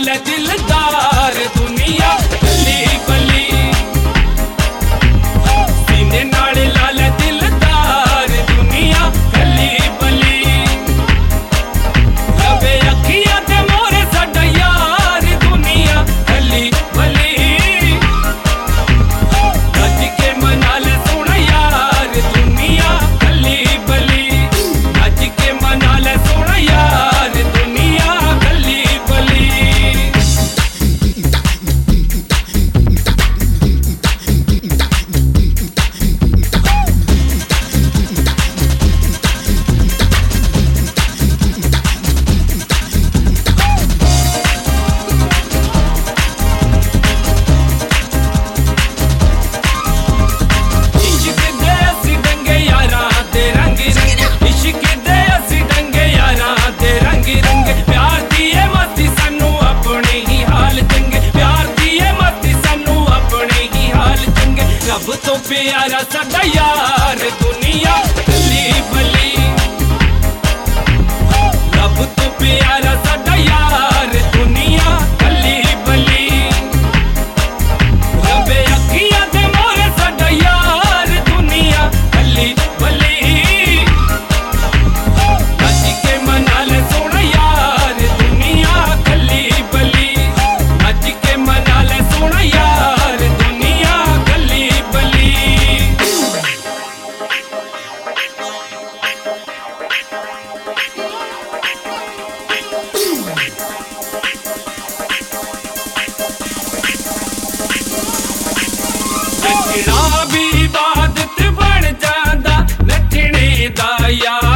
ले दिलदार दुनिया कली बली सीने नाल ला ले दिलदार दुनिया कली बली रवे अखियां ते मोरे साडा यार दुनिया कली बली नच के मना ले सोना यार दुनिया कली बली नच के मना ले सोना यार दुनिया कली बली रब तो प्यारा साडा यार दुनिया कली बली रब तो प्यारा साडा यार दुनिया कली बली रबे अखियां ते मोरे साडा यार दुनिया कली बली नच के मना ले सोना यार दुनिया कली बली नच के मना ले सोना यार दुनिया कली बली नचना भी इबादत बन जांदा नचने दा यार